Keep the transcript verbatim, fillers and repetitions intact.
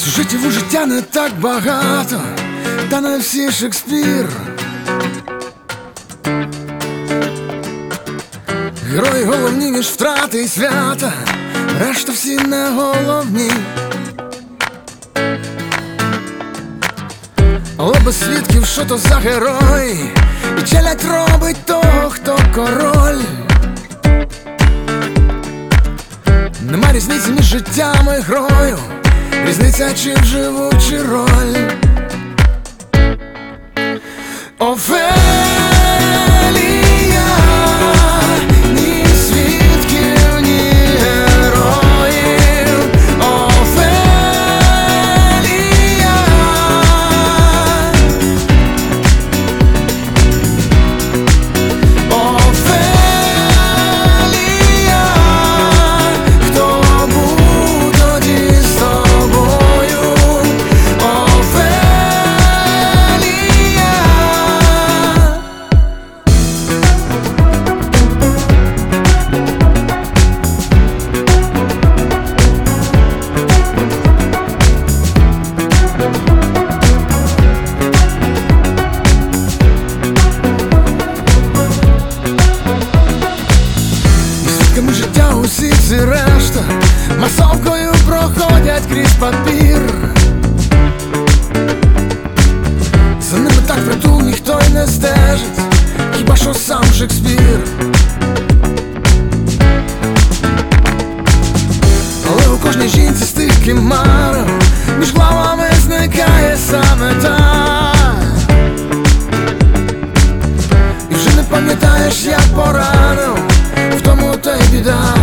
Сюжетів у життя не так багато, та не всі Шекспір. Герої головні між втрати і свята, решта всі не головні. Але без свідків, що то за герой, і челядь робить того, хто король. Нема різниці між життям і грою, різниця чи вживу, чи роль. Офелія, ні свідків, ні героїв. Офелія, Офелія, хто був тоді з тобою? Офелія. Свідками життя усі ці решта масовкою проходять крізь папір. За ними так впритул ніхто й не стежить, хіба що сам Шекспір. Але у кожній жінці з тих кимарок між главами зникає саме та. І вже не пам'ятаєш, як поранив, в тому та й біда.